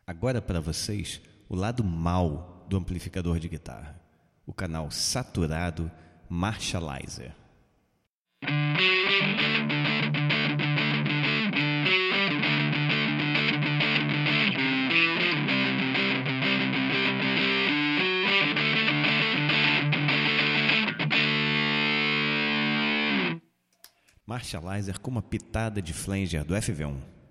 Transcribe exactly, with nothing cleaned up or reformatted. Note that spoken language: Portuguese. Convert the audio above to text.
Agora para vocês, o lado mal do amplificador de guitarra. O canal saturado Marshalizer. Marshalizer com uma pitada de flanger do F V um.